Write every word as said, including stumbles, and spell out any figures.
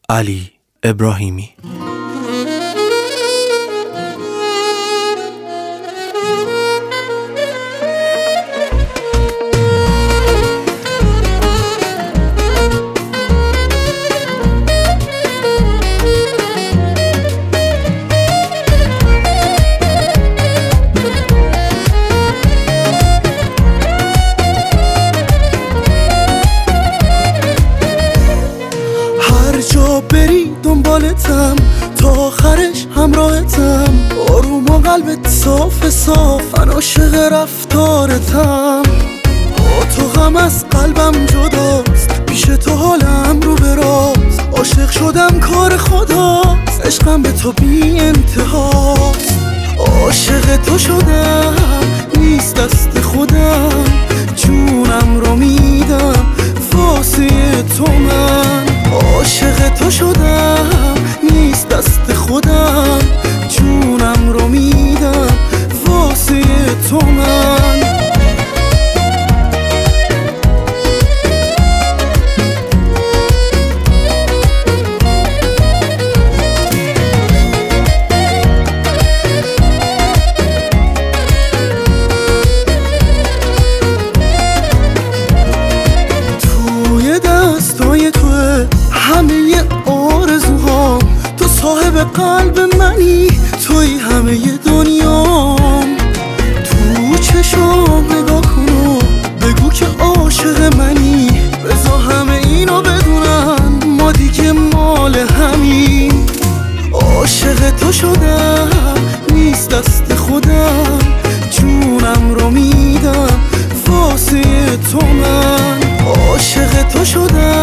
علی ابراهیمی. جا بری دنبالتم تا آخرش همراهتم، آروم و قلبت صاف صاف، عاشق رفتارتم. با تو غم از قلبم جداست، پیش تو حالم رو به راست، عاشق شدم کار خداست، عشقم به تو بی انتهاست. عاشق تو شدم نیست دست خودم، جونم رو میدم واسه تو. من عاشق تو شدم نیست دست خودم، جونم رو میدم واسه تو. من توی دستای توه همه آرزوهام، تو صاحب قلب منی، توی همه دنیام. تو چشام نگاه کن و بگو که عاشق منی، بذار همه اینو بدونن ما دیگه مال همین. عاشق تو شدم نیست دست خودم، جونم رو میدم واسه تو. من عاشق تو شدم